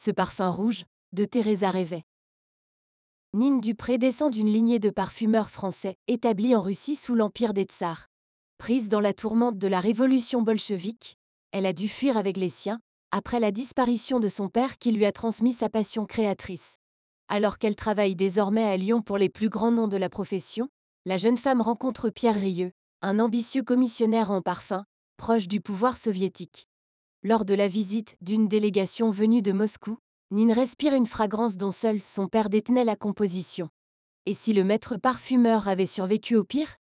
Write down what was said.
Ce parfum rouge, de Teresa Revet. Nine Dupré descend d'une lignée de parfumeurs français, établis en Russie sous l'empire des tsars. Prise dans la tourmente de la révolution bolchevique, elle a dû fuir avec les siens, après la disparition de son père qui lui a transmis sa passion créatrice. Alors qu'elle travaille désormais à Lyon pour les plus grands noms de la profession, la jeune femme rencontre Pierre Rieu, un ambitieux commissionnaire en parfum, proche du pouvoir soviétique. Lors de la visite d'une délégation venue de Moscou, Nine respire une fragrance dont seul son père détenait la composition. Et si le maître parfumeur avait survécu au pire?